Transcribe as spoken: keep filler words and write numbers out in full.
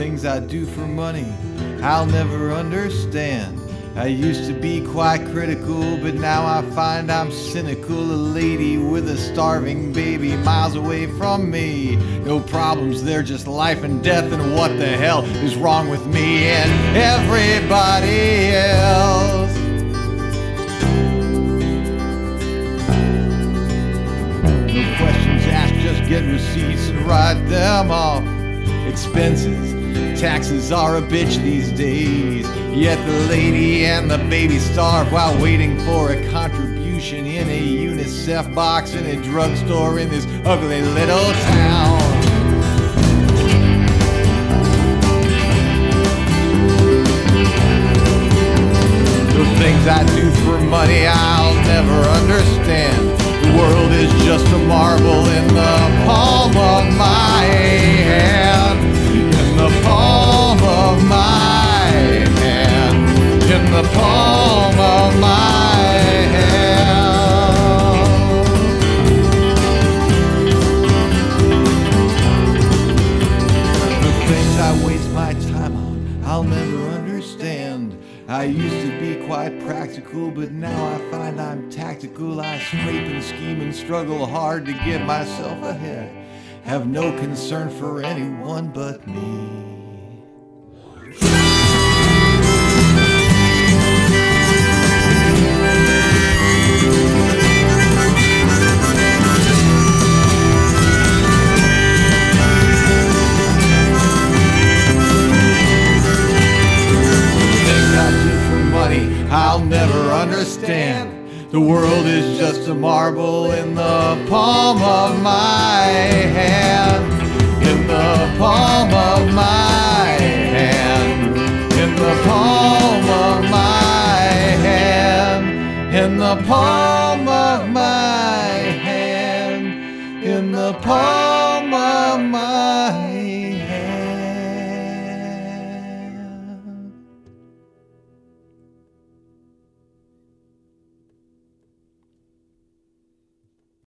things I do for money I'll never understand. I used to be quite critical, but now I find I'm cynical. A lady with a starving baby miles away from me. No problems, they're just life and death, and what the hell is wrong with me and everybody else? No questions asked, just get receipts and write them off. Expenses, taxes are a bitch these days, yet the lady and the baby starve while waiting for a contribution in a UNICEF box in a drugstore in this ugly little town. The things I do for money I'll never understand. The world is just a marble in the palm of my hand. In the palm of my hand. In the palm of my hand. The things I waste my time on I'll never understand. I used to be quite practical, but now I find I'm tactical. I scrape and scheme and struggle hard to get myself ahead. Have no concern for anyone but me. I'll never understand. The world is just a marble in the palm of my hand. In the palm of my hand. In the palm of my hand. In the palm of my hand. In the palm